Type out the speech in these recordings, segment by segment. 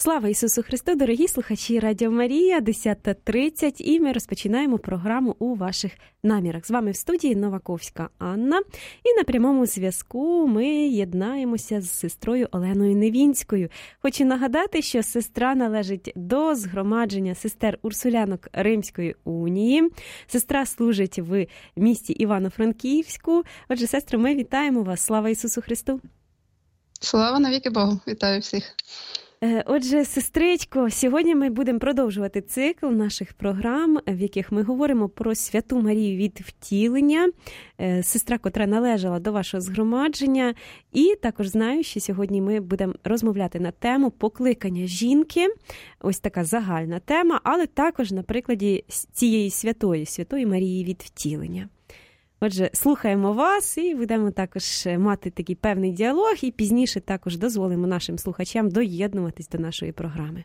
Слава Ісусу Христу, дорогі слухачі Радіо Марія, 10:30, і ми розпочинаємо програму «У ваших намірах». З вами в студії Новаковська Анна, і на прямому зв'язку ми єднаємося з сестрою Оленою Невінською. Хочу нагадати, що сестра належить до згромадження сестер Урсулянок Римської унії. Сестра служить в місті Івано-Франківську. Отже, сестри, ми вітаємо вас. Слава Ісусу Христу! Слава навіки Богу! Вітаю всіх! Отже, сестричко, сьогодні ми будемо продовжувати цикл наших програм, в яких ми говоримо про Святу Марію від втілення, сестра, котра належала до вашого згромадження. І також знаю, що сьогодні ми будемо розмовляти на тему покликання жінки. Ось така загальна тема, але також на прикладі цієї Святої Марії від втілення. Отже, слухаємо вас і будемо також мати такий певний діалог, і пізніше також дозволимо нашим слухачам доєднуватись до нашої програми.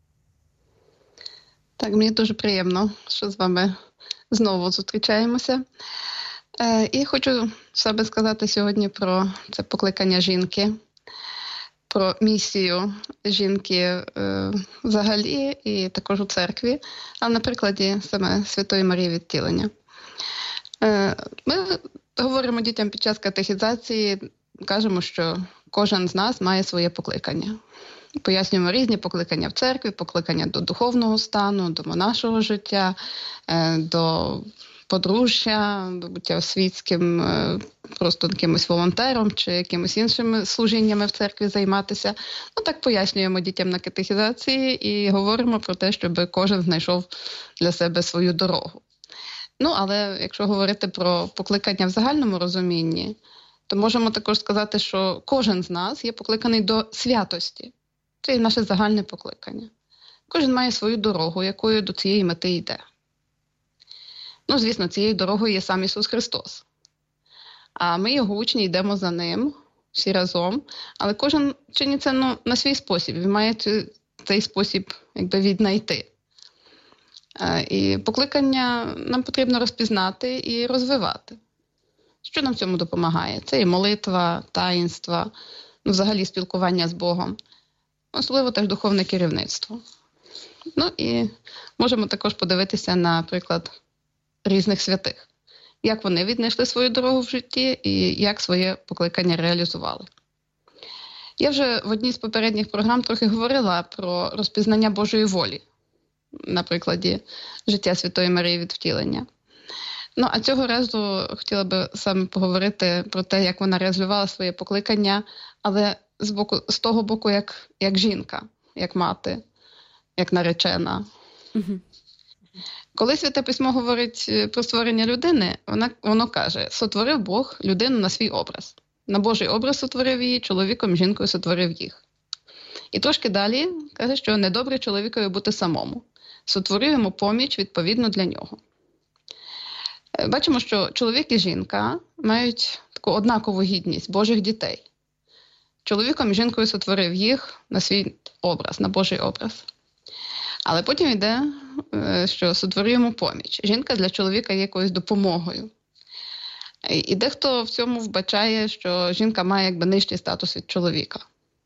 Так, мені дуже приємно, що з вами знову зустрічаємося. І хочу себе сказати сьогодні про це покликання жінки, про місію жінки взагалі і також у церкві, а на прикладі саме Святої Марії від втілення. Ми говоримо дітям під час катехізації, кажемо, що кожен з нас має своє покликання. Пояснюємо різні покликання в церкві, покликання до духовного стану, до монашого життя, до подружжя, до буття світським, просто якимось волонтером чи якимось іншими служіннями в церкві займатися. Так пояснюємо дітям на катехізації і говоримо про те, щоб кожен знайшов для себе свою дорогу. Але якщо говорити про покликання в загальному розумінні, то можемо також сказати, що кожен з нас є покликаний до святості. Це є наше загальне покликання. Кожен має свою дорогу, якою до цієї мети йде. Звісно, цією дорогою є сам Ісус Христос. А ми, його учні, йдемо за ним, всі разом, але кожен чинить це на свій спосіб. Він має цей спосіб віднайти. І покликання нам потрібно розпізнати і розвивати. Що нам в цьому допомагає? Це і молитва, таїнства, взагалі спілкування з Богом, особливо теж духовне керівництво. І можемо також подивитися на приклад різних святих, як вони віднайшли свою дорогу в житті і як своє покликання реалізували. Я вже в одній з попередніх програм трохи говорила про розпізнання Божої волі на прикладі життя Святої Марії від втілення. А цього разу хотіла би саме поговорити про те, як вона реалізувала своє покликання, але з того боку, як жінка, як мати, як наречена. Угу. Коли Святе Письмо говорить про створення людини, воно каже: «Сотворив Бог людину на свій образ. На Божий образ сотворив її, чоловіком, жінкою сотворив їх». І трошки далі каже, що недобре чоловікові бути самому. Сотворив йому поміч відповідно для нього. Бачимо, що чоловік і жінка мають таку однакову гідність Божих дітей. Чоловіком і жінкою сотворив їх на свій образ, на Божий образ. Але потім йде, що сотворив йому поміч. Жінка для чоловіка є якоюсь допомогою. І дехто в цьому вбачає, що жінка має нижчий статус від чоловіка.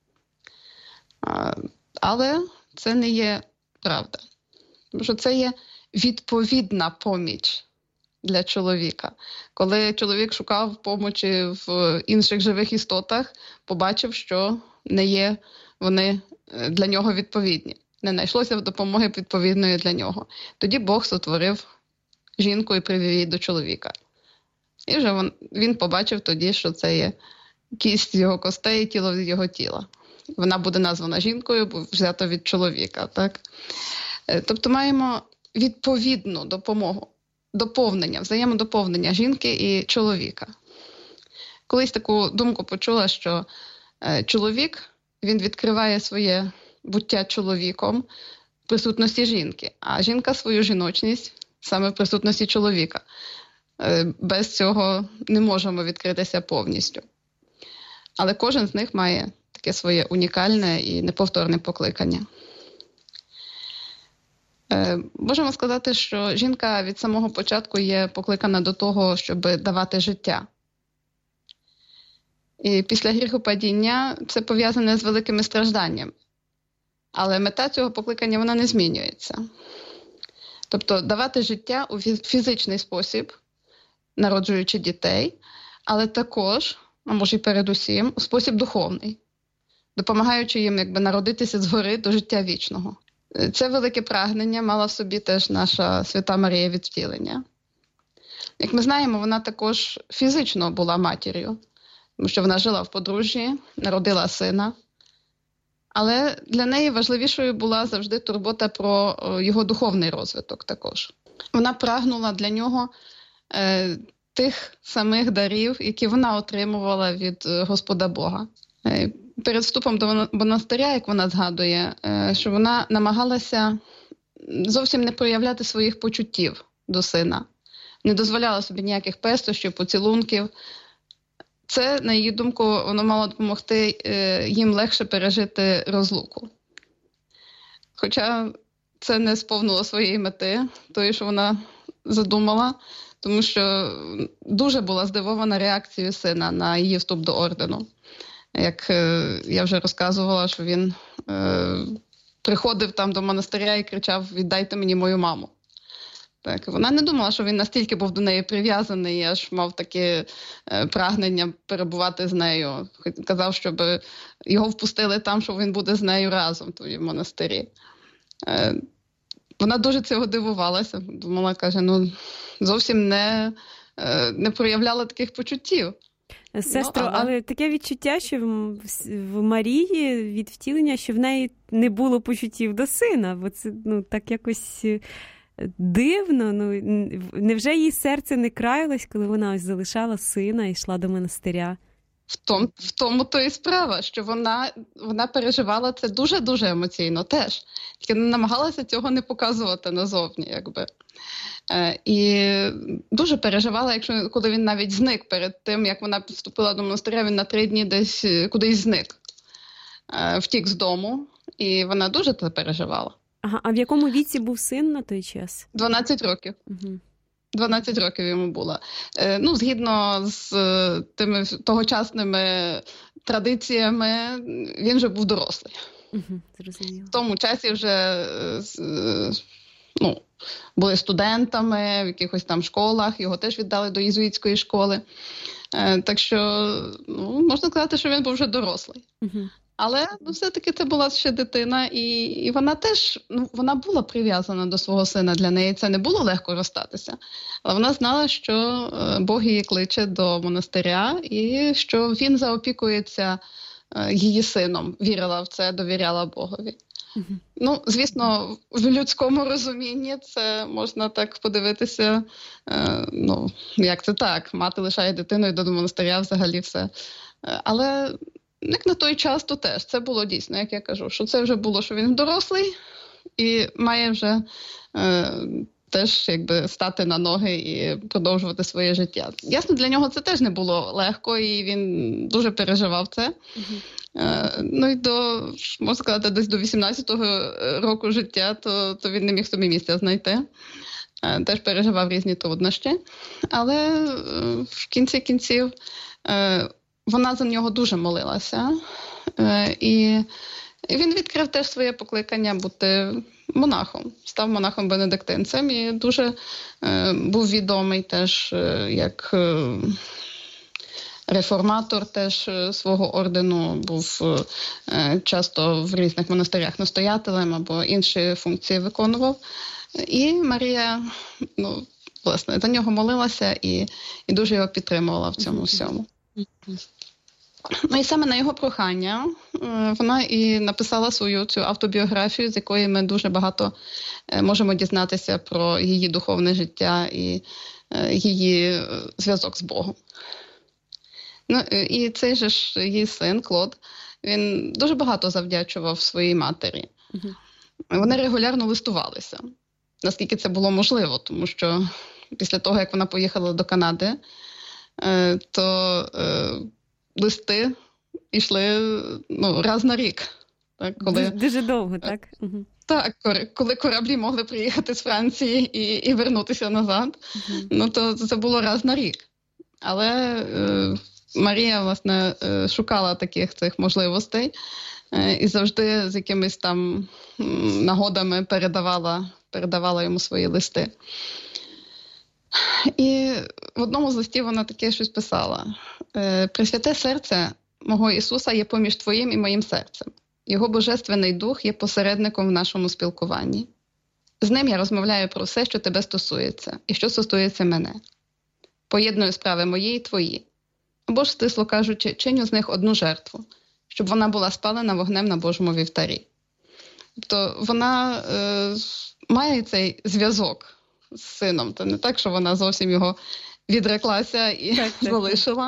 Але це не є правда. Тому що це є відповідна поміч для чоловіка. Коли чоловік шукав помочі в інших живих істотах, побачив, що не є вони для нього відповідні. Не знайшлося допомоги відповідної для нього. Тоді Бог сотворив жінку і привів її до чоловіка. І вже він побачив тоді, що це є кість з його костей і тіло від його тіла. Вона буде названа жінкою, бо взята від чоловіка. Так? Тобто маємо відповідну допомогу, взаємодоповнення жінки і чоловіка. Колись таку думку почула, що чоловік, він відкриває своє буття чоловіком в присутності жінки, а жінка свою жіночність саме в присутності чоловіка. Без цього не можемо відкритися повністю. Але кожен з них має таке своє унікальне і неповторне покликання. Можемо сказати, що жінка від самого початку є покликана до того, щоб давати життя. І після гріхопадіння це пов'язане з великими стражданнями. Але мета цього покликання, вона не змінюється. Тобто давати життя у фізичний спосіб, народжуючи дітей, але також, а може й передусім, у спосіб духовний, допомагаючи їм народитися згори до життя вічного. Це велике прагнення мала в собі теж наша Свята Марія від Втілення. Як ми знаємо, вона також фізично була матір'ю, тому що вона жила в подружжі, народила сина. Але для неї важливішою була завжди турбота про його духовний розвиток також. Вона прагнула для нього тих самих дарів, які вона отримувала від Господа Бога. Перед вступом до монастиря, як вона згадує, що вона намагалася зовсім не проявляти своїх почуттів до сина, не дозволяла собі ніяких пестощів, поцілунків. Це, на її думку, воно мало допомогти їм легше пережити розлуку. Хоча це не сповнило своєї мети, тої, що вона задумала, тому що дуже була здивована реакцією сина на її вступ до ордену. Як я вже розказувала, що він приходив там до монастиря і кричав: «Віддайте мені мою маму». Так, вона не думала, що він настільки був до неї прив'язаний, аж мав таке прагнення перебувати з нею. Казав, щоб його впустили там, що він буде з нею разом в монастирі. Вона дуже цього дивувалася. Думала, каже, зовсім не проявляла таких почуттів. Сестро, але таке відчуття, що в Марії від Втілення, що в неї не було почуттів до сина, бо це так якось дивно. Невже її серце не краялось, коли вона ось залишала сина і йшла до монастиря? В тому то і справа, що вона переживала це дуже-дуже емоційно теж. Тільки не намагалася цього не показувати назовні, якби. І дуже переживала, коли він навіть зник перед тим, як вона вступила до монастиря, він на 3 дні десь кудись зник. Втік з дому, і вона дуже це переживала. Ага, а в якому віці був син на той час? 12 років. Угу. 12 років йому було. Згідно з тими тогочасними традиціями, він вже був дорослий. Угу, зрозуміло. В тому часі вже були студентами в якихось там школах, його теж віддали до єзуїтської школи. Так що можна сказати, що він був вже дорослий. Угу. Але все-таки це була ще дитина, і вона теж, вона була прив'язана до свого сина, для неї це не було легко розстатися. Але вона знала, що Бог її кличе до монастиря і що він заопікується її сином, вірила в це, довіряла Богові. Угу. Звісно, в людському розумінні це можна так подивитися, як це так, мати лишає дитину і до монастиря взагалі все. Але як на той час, то теж це було дійсно, як я кажу, що це вже було, що він дорослий і має вже теж стати на ноги і продовжувати своє життя. Ясно, для нього це теж не було легко, і він дуже переживав це. І можна сказати, десь до 18-го року життя, то він не міг собі місця знайти. Теж переживав різні труднощі. Але в кінці кінців вона за нього дуже молилася. І він відкрив теж своє покликання бути монахом. Став монахом-бенедиктинцем і дуже був відомий теж як реформатор теж свого ордену, був часто в різних монастирях настоятелем або інші функції виконував. І Марія, власне, за нього молилася і дуже його підтримувала в цьому всьому. І саме на його прохання вона і написала свою цю автобіографію, з якої ми дуже багато можемо дізнатися про її духовне життя і її зв'язок з Богом. І цей же ж її син Клод, він дуже багато завдячував своїй матері. Вони регулярно листувалися, наскільки це було можливо, тому що після того, як вона поїхала до Канади, то листи йшли раз на рік. Так, дуже довго, так? Так, коли кораблі могли приїхати з Франції і вернутися назад, то це було раз на рік. Але Марія, власне, шукала таких цих можливостей і завжди з якимись там нагодами передавала йому свої листи. І в одному з листів вона таке щось писала. «Пресвяте серце мого Ісуса є поміж твоїм і моїм серцем. Його Божественний Дух є посередником в нашому спілкуванні. З ним я розмовляю про все, що тебе стосується, і що стосується мене. Поєдную справи мої і твої. Або ж, стисло кажучи, чиню з них одну жертву, щоб вона була спалена вогнем на Божому вівтарі». Тобто вона має цей зв'язок з сином. Це не так, що вона зовсім його відреклася і залишила.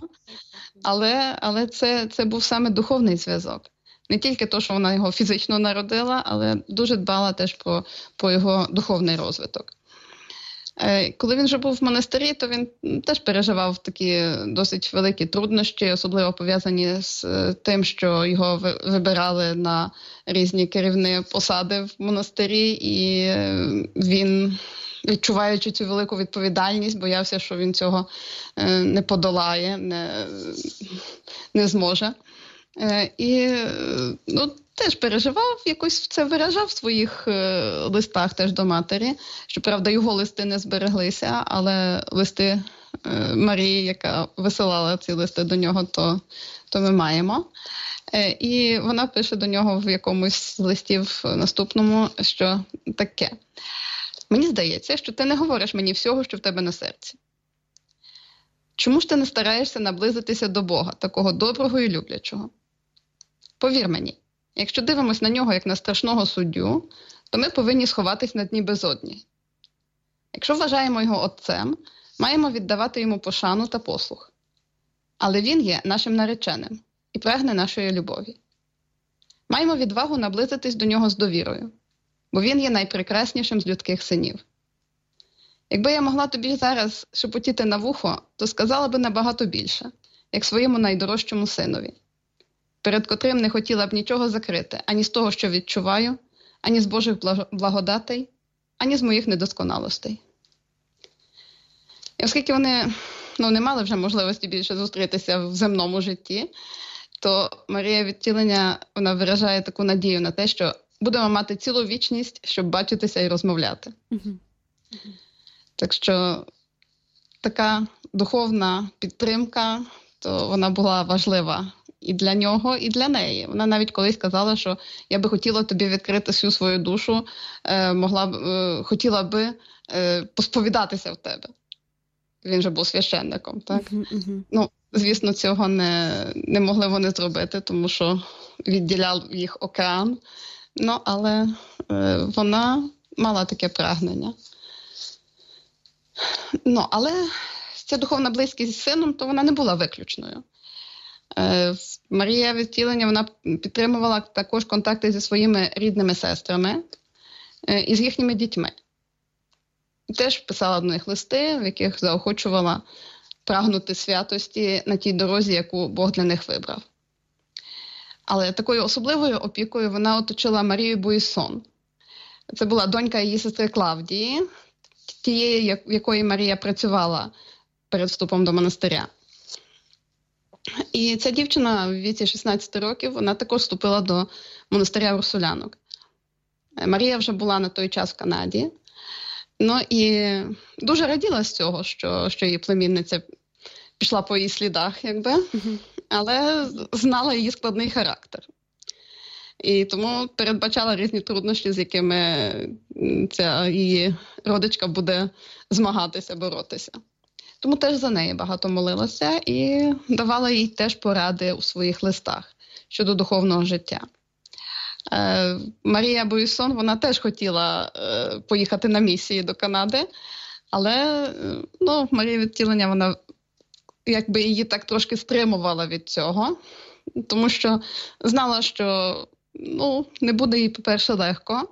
Але це був саме духовний зв'язок. Не тільки то, що вона його фізично народила, але дуже дбала теж про його духовний розвиток. Коли він вже був в монастирі, то він теж переживав такі досить великі труднощі, особливо пов'язані з тим, що його вибирали на різні керівні посади в монастирі, і він, відчуваючи цю велику відповідальність, боявся, що він цього не подолає, не зможе. І теж переживав, якось це виражав в своїх листах теж до матері. Щоправда, його листи не збереглися, але листи Марії, яка висилала ці листи до нього, то ми маємо. І вона пише до нього в якомусь з листів наступному, що таке. «Мені здається, що ти не говориш мені всього, що в тебе на серці. Чому ж ти не стараєшся наблизитися до Бога, такого доброго і люблячого? Повір мені, якщо дивимось на нього як на страшного суддю, то ми повинні сховатись на дні безодні. Якщо вважаємо його отцем, маємо віддавати йому пошану та послух. Але він є нашим нареченим і прагне нашої любові. Маємо відвагу наблизитись до нього з довірою, бо він є найпрекраснішим з людських синів. Якби я могла тобі зараз шепотіти на вухо, то сказала би набагато більше, як своєму найдорожчому синові, перед котрим не хотіла б нічого закрити, ані з того, що відчуваю, ані з Божих благодатей, ані з моїх недосконалостей». І оскільки вони не мали вже можливості більше зустрітися в земному житті, то Марія Відтілення, вона виражає таку надію на те, що будемо мати цілу вічність, щоб бачитися і розмовляти. Так що така духовна підтримка, то вона була важлива і для нього, і для неї. Вона навіть колись сказала, що я би хотіла тобі відкрити всю свою душу, хотіла би посповідатися в тебе. Він же був священником, так? Звісно, цього не могли вони зробити, тому що відділяв їх океан. Але вона мала таке прагнення. Але ця духовна близькість з сином, то вона не була виключною. Марія Відтілення, вона підтримувала також контакти зі своїми рідними сестрами і з їхніми дітьми. Теж писала до них листи, в яких заохочувала прагнути святості на тій дорозі, яку Бог для них вибрав. Але такою особливою опікою вона оточила Марію Буйсон. Це була донька її сестри Клавдії, тієї, в якої Марія працювала перед вступом до монастиря. І ця дівчина в віці 16 років, вона також вступила до монастиря Урсулянок. Марія вже була на той час в Канаді. І дуже раділа з цього, що її племінниця пішла по її слідах, але знала її складний характер. І тому передбачала різні труднощі, з якими ця її родичка буде змагатися, боротися. Тому теж за неї багато молилася і давала їй теж поради у своїх листах щодо духовного життя. Марія Буйсон, вона теж хотіла поїхати на місії до Канади, але Марія Відтілення, вона її так трошки стримувала від цього, тому що знала, що не буде їй, по-перше, легко,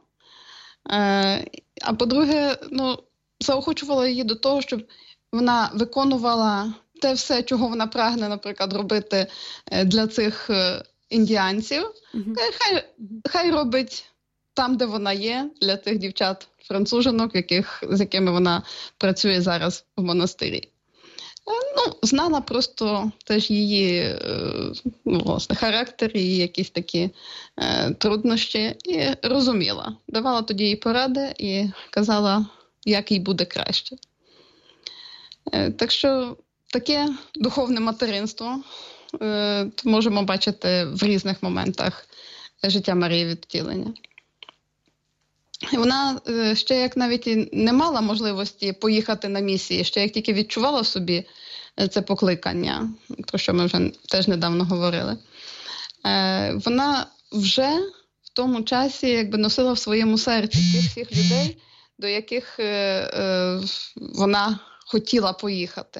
а по-друге, заохочувала її до того, щоб вона виконувала те все, чого вона прагне, наприклад, робити для цих індіанців. Хай робить там, де вона є, для тих дівчат-француженок, з якими вона працює зараз в монастирі. Знала просто теж її власне, характер, її якісь такі труднощі і розуміла. Давала тоді їй поради і казала, як їй буде краще. Так що таке духовне материнство можемо бачити в різних моментах життя Марії від втілення. Вона ще як навіть і не мала можливості поїхати на місії, ще як тільки відчувала в собі це покликання, про що ми вже теж недавно говорили, вона вже в тому часі якби носила в своєму серці тих всіх людей, до яких вона хотіла поїхати.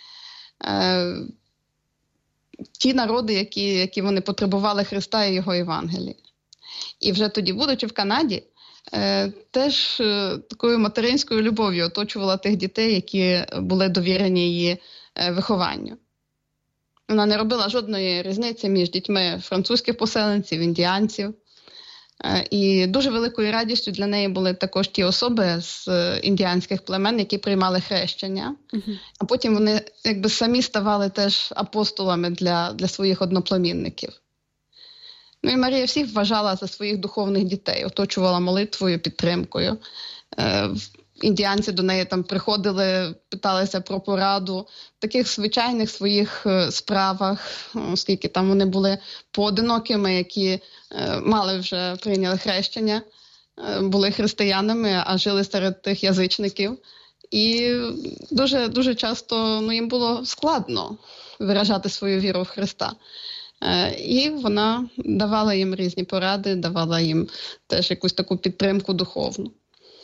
Ті народи, які вони потребували Христа і Його Євангелії. І вже тоді, будучи в Канаді, теж такою материнською любов'ю оточувала тих дітей, які були довірені її вихованню. Вона не робила жодної різниці між дітьми французьких поселенців, індіанців. І дуже великою радістю для неї були також ті особи з індіанських племен, які приймали хрещення. А потім вони якби самі ставали теж апостолами для своїх одноплемінників. І Марія всіх вважала за своїх духовних дітей, оточувала молитвою, підтримкою. Індіанці до неї там приходили, питалися про пораду в таких звичайних своїх справах, оскільки там вони були поодинокими, які мали вже прийняли хрещення, були християнами, а жили серед тих язичників. І дуже, дуже часто їм було складно виражати свою віру в Христа. І вона давала їм різні поради, давала їм теж якусь таку підтримку духовну.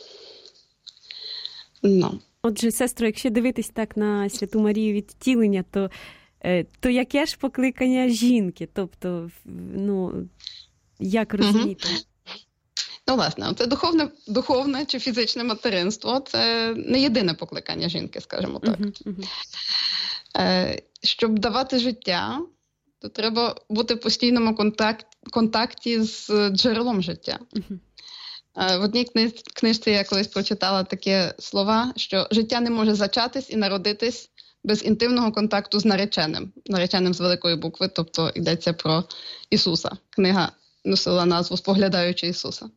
Отже, сестро, якщо дивитись так на Святу Марію від втілення, то яке ж покликання жінки? Тобто, як розуміти? Власне, це духовне чи фізичне материнство – це не єдине покликання жінки, скажімо так. Щоб давати життя, то треба бути в постійному контакті з джерелом життя. В одній книжці я колись прочитала такі слова, що життя не може зачатись і народитись без інтимного контакту з нареченим з великої букви, тобто йдеться про Ісуса. Книга носила назву «Споглядаючи Ісуса».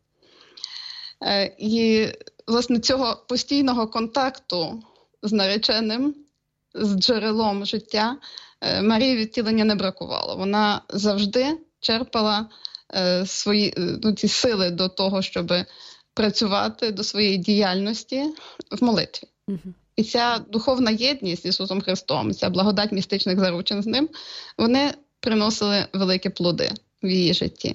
І, власне, цього постійного контакту з нареченим, з джерелом життя Марії від втілення не бракувало. Вона завжди черпала ці сили до того, щоб працювати до своєї діяльності в молитві. І ця духовна єдність з Ісусом Христом, ця благодать містичних заручин з Ним, вони приносили великі плоди в її житті.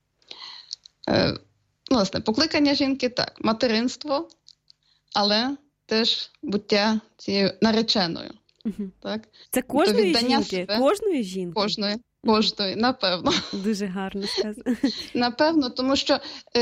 Власне, покликання жінки – так, материнство, але теж буття цією нареченою. Так? Це кожної жінки? Себе, кожної жінки? Кожної, напевно. Дуже гарно сказано. Напевно, тому що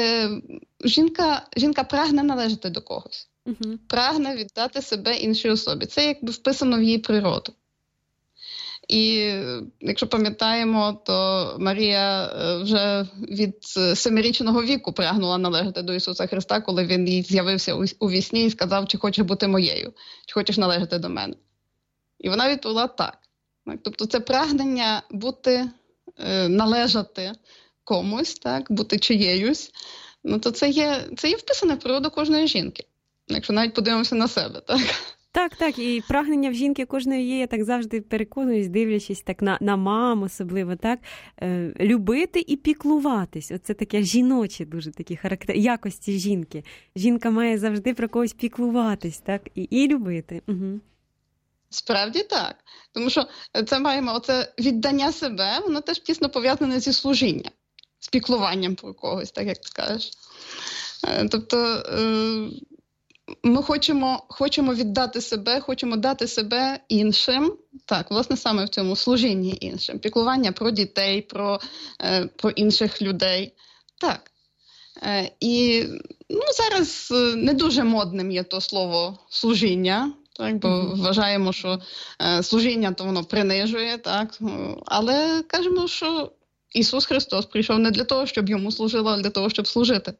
жінка прагне належати до когось. Прагне віддати себе іншій особі. Це якби вписано в її природу. І якщо пам'ятаємо, то Марія вже від 7-річного віку прагнула належати до Ісуса Христа, коли Він їй з'явився у вісні і сказав, чи хочеш бути моєю, чи хочеш належати до мене. І вона відповіла так. Тобто це прагнення належати комусь, так, бути чиєюсь, то це є вписане в природу кожної жінки, якщо навіть подивимося на себе, так? Так, і прагнення в жінки кожної є, я так завжди переконуюсь, дивлячись так на мам особливо, так, любити і піклуватись. Оце таке жіноче дуже такі якості жінки. Жінка має завжди про когось піклуватись, так, і любити. Справді так. Тому що оце віддання себе, воно теж тісно пов'язане зі служінням, з піклуванням про когось, так як ти кажеш. Тобто ми хочемо віддати себе, хочемо дати себе іншим, так, власне, саме в цьому служінні іншим. Піклування про дітей, про інших людей. Так. І зараз не дуже модним є то слово «служіння», так, бо вважаємо, що служіння то воно принижує, так, але кажемо, що Ісус Христос прийшов не для того, щоб йому служили, а для того, щоб служити.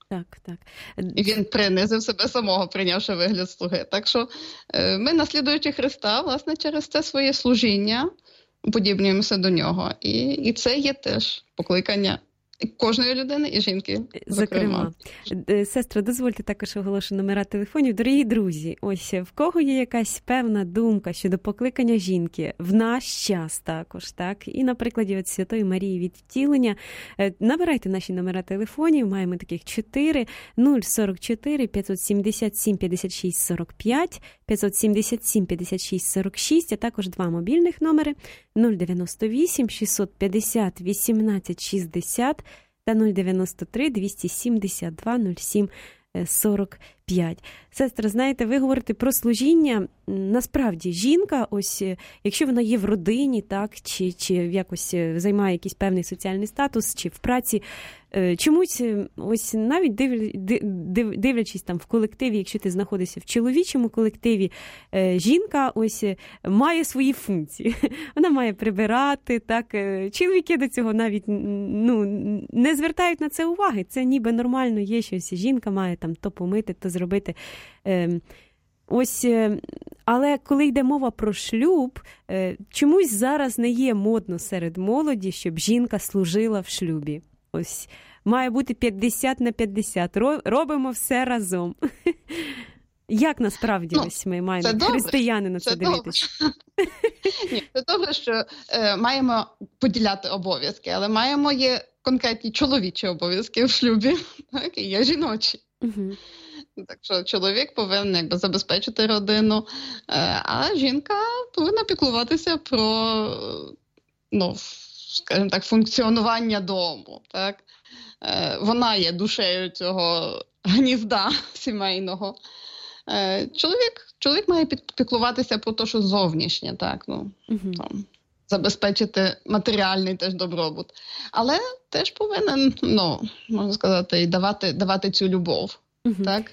Так. І він принизив себе самого, прийнявши вигляд слуги. Так що ми, наслідуючи Христа, власне, через це своє служіння уподібнюємося до нього. І це є теж покликання кожної людини і жінки, зокрема. Сестро, дозвольте також оголошу номера телефонів. Дорогі друзі, ось в кого є якась певна думка щодо покликання жінки в наш час також, так? І на прикладі от Святої Марії від Втілення. Набирайте наші номера телефонів, маємо таких 4 044 577 56 45, 577 56 46, а також два мобільних номери 098 650 18 60 та 093 272 07 45. Сестра, знаєте, ви говорите про служіння. Насправді, жінка, ось, якщо вона є в родині, так, чи якось займає якийсь певний соціальний статус, чи в праці, чомусь, ось навіть дивлячись там в колективі, якщо ти знаходишся в чоловічому колективі, жінка ось має свої функції. Вона має прибирати, так, чоловіки до цього навіть не звертають на це уваги. Це ніби нормально є, що жінка має там то помити, то зробити. Ось, але коли йде мова про шлюб, чомусь зараз не є модно серед молоді, щоб жінка служила в шлюбі. Ось, має бути 50 на 50. Робимо все разом. Як насправді ось ми маємо християни на це дивитися? Ні, це добре, що маємо поділяти обов'язки, але маємо є конкретні чоловічі обов'язки в шлюбі, так, і є жіночі. Угу. Так що чоловік повинен забезпечити родину, а жінка повинна піклуватися про, скажімо так, функціонування дому. Так? Вона є душею цього гнізда сімейного. Чоловік має піклуватися про те, що зовнішнє, так, там, забезпечити матеріальний теж добробут. Але теж повинен, можна сказати, давати цю любов. Так?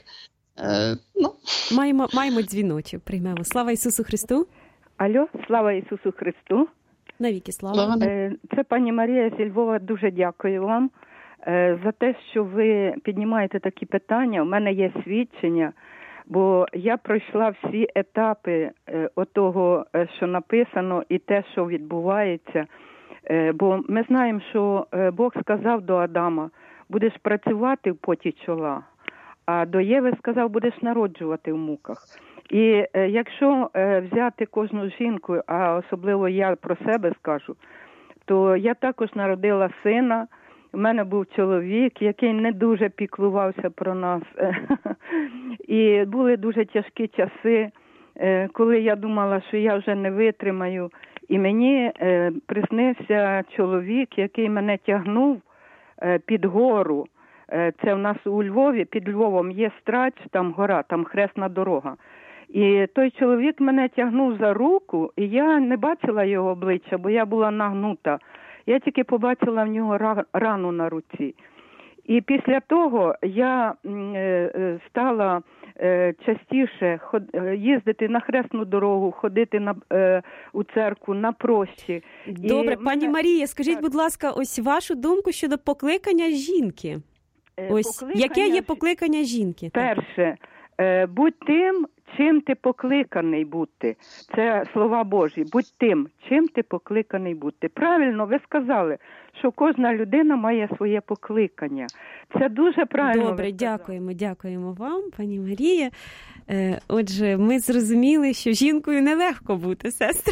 Маємо дзвіночок, приймемо. Слава Ісусу Христу! Алло, слава Ісусу Христу! Навіки слава! Це пані Марія зі Львова, дуже дякую вам за те, що ви піднімаєте такі питання. У мене є свідчення, бо я пройшла всі етапи отого, що написано, і те, що відбувається. Бо ми знаємо, що Бог сказав до Адама: будеш працювати в поті чола, а до Єви сказав: будеш народжувати в муках. І якщо взяти кожну жінку, а особливо я про себе скажу, то я також народила сина. У мене був чоловік, який не дуже піклувався про нас. І були дуже тяжкі часи, коли я думала, що я вже не витримаю. І мені приснився чоловік, який мене тягнув під гору. Це в нас у Львові, під Львовом є Страч, там гора, там хресна дорога. І той чоловік мене тягнув за руку, і я не бачила його обличчя, бо я була нагнута. Я тільки побачила в нього рану на руці. І після того я стала частіше їздити на хресну дорогу, ходити у церкву, на прощі. Добре, пані Марія, скажіть, будь ласка, ось вашу думку щодо покликання жінки. Ось, яке є покликання жінки? Перше, будь тим, чим ти покликаний бути. Це слова Божі. Будь тим, чим ти покликаний бути. Правильно, ви сказали, що кожна людина має своє покликання. Це дуже правильно. Добре, дякуємо вам, пані Марія. Отже, ми зрозуміли, що жінкою нелегко бути, сестра.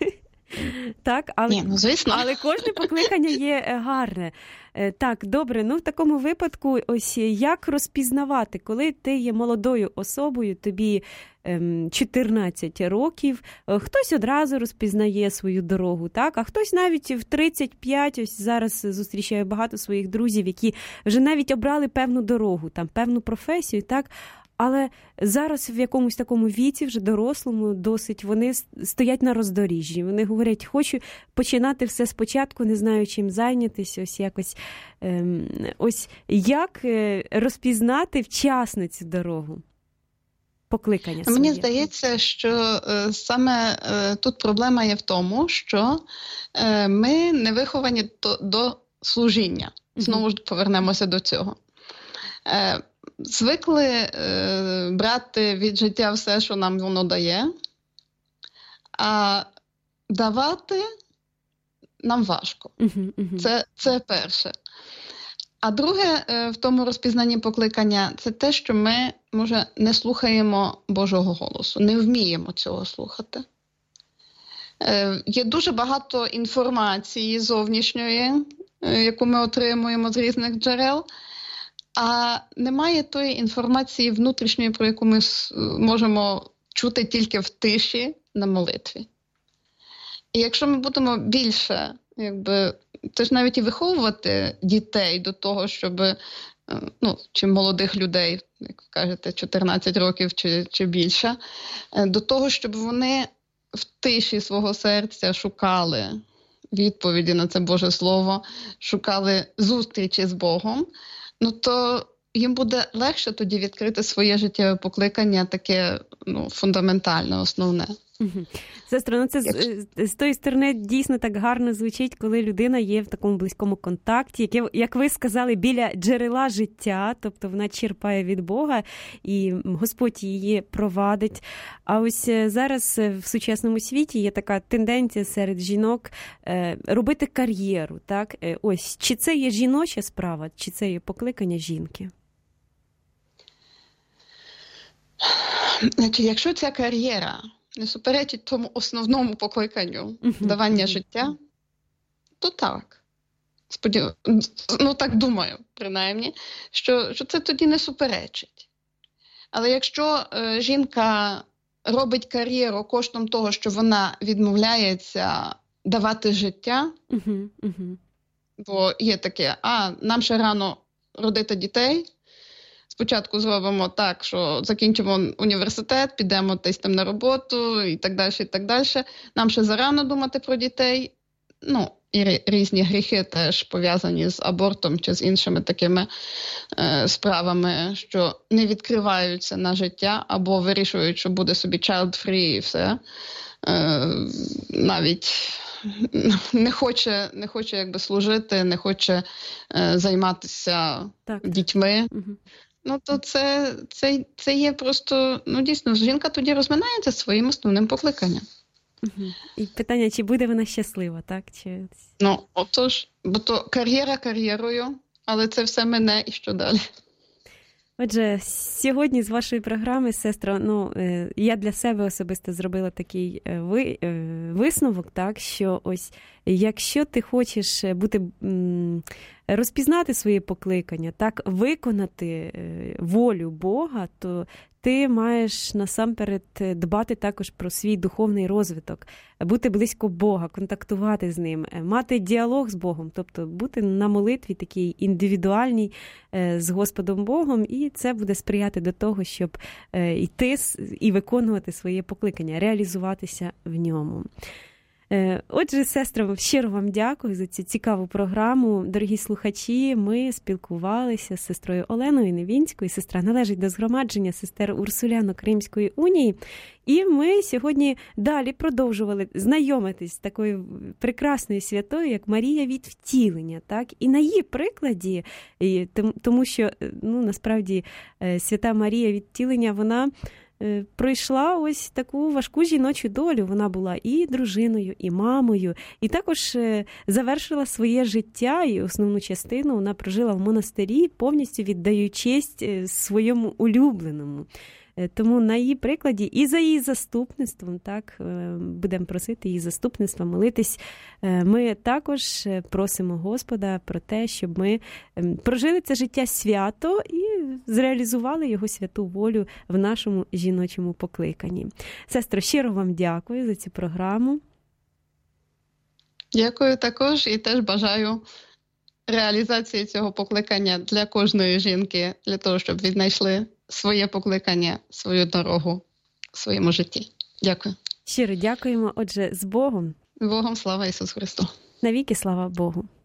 Так, звісно. Але кожне покликання є гарне. Так, добре, в такому випадку, ось як розпізнавати, коли ти є молодою особою, тобі 14 років, хтось одразу розпізнає свою дорогу, так, а хтось навіть в 35, ось зараз зустрічаю багато своїх друзів, які вже навіть обрали певну дорогу, там, певну професію, так, але зараз в якомусь такому віці, вже дорослому, досить, вони стоять на роздоріжжі. Вони говорять, хочу починати все спочатку, не знаю, чим зайнятися, ось якось. Ось як розпізнати вчасно цю дорогу? Покликання своє. Мені здається, що саме тут проблема є в тому, що ми не виховані до служіння. Знову ж повернемося до цього. звикли брати від життя все, що нам воно дає, а давати нам важко. Це перше. А друге, в тому розпізнанні покликання, це те, що ми, може, не слухаємо Божого голосу, не вміємо цього слухати. Є дуже багато інформації зовнішньої, яку ми отримуємо з різних джерел, а немає тої інформації внутрішньої, про яку ми можемо чути тільки в тиші на молитві. І якщо ми будемо більше, теж навіть і виховувати дітей до того, щоб, чи молодих людей, як ви кажете, 14 років чи більше, до того, щоб вони в тиші свого серця шукали відповіді на це Боже Слово, шукали зустрічі з Богом, то їм буде легше тоді відкрити своє життєве покликання, таке фундаментальне, основне. Сестро, це з тої сторони дійсно так гарно звучить, коли людина є в такому близькому контакті, як ви сказали, біля джерела життя, тобто вона черпає від Бога, і Господь її провадить. А ось зараз в сучасному світі є така тенденція серед жінок робити кар'єру, так? Ось, чи це є жіноча справа, чи це є покликання жінки? Якщо ця кар'єра не суперечить тому основному покликанню давання життя, то так. Так думаю, принаймні, що це тоді не суперечить. Але якщо жінка робить кар'єру коштом того, що вона відмовляється давати життя, бо є таке, нам ще рано родити дітей, спочатку зробимо так, що закінчимо університет, підемо десь там на роботу і так далі, і так далі. Нам ще зарано думати про дітей. І різні гріхи теж пов'язані з абортом чи з іншими такими справами, що не відкриваються на життя або вирішують, що буде собі child-free і все. Навіть не хоче служити, не хоче займатися дітьми. То це є просто, дійсно, жінка тоді розминається своїм основним покликанням. І питання, чи буде вона щаслива, так? Отож, бо то кар'єра кар'єрою, але це все мине і що далі? Отже, сьогодні з вашої програми, сестро, я для себе особисто зробила такий висновок, так, що ось, якщо ти хочеш розпізнати своє покликання, так, виконати волю Бога, то ти маєш насамперед дбати також про свій духовний розвиток, бути близько Бога, контактувати з Ним, мати діалог з Богом, тобто бути на молитві такій індивідуальній з Господом Богом, і це буде сприяти до того, щоб йти і виконувати своє покликання, реалізуватися в ньому. Отже, сестро, щиро вам дякую за цю цікаву програму. Дорогі слухачі, ми спілкувалися з сестрою Оленою Невінською. Сестра належить до згромадження сестер Урсулянок-Римської унії. І ми сьогодні далі продовжували знайомитись з такою прекрасною святою, як Марія від втілення. Так? І на її прикладі, тому що, насправді, свята Марія від втілення, вона пройшла ось таку важку жіночу долю. Вона була і дружиною, і мамою, і також завершила своє життя, і основну частину вона прожила в монастирі, повністю віддаючи честь своєму улюбленому. Тому на її прикладі і за її заступництвом, так, будемо просити її заступництва, молитись. Ми також просимо Господа про те, щоб ми прожили це життя свято і зреалізували його святу волю в нашому жіночому покликанні. Сестро, щиро вам дякую за цю програму. Дякую також і теж бажаю реалізації цього покликання для кожної жінки, для того, щоб віднайшли своє покликання, свою дорогу в своєму житті. Дякую. Щиро дякуємо. Отже, з Богом. Богом слава Ісусу Христу. Навіки слава Богу.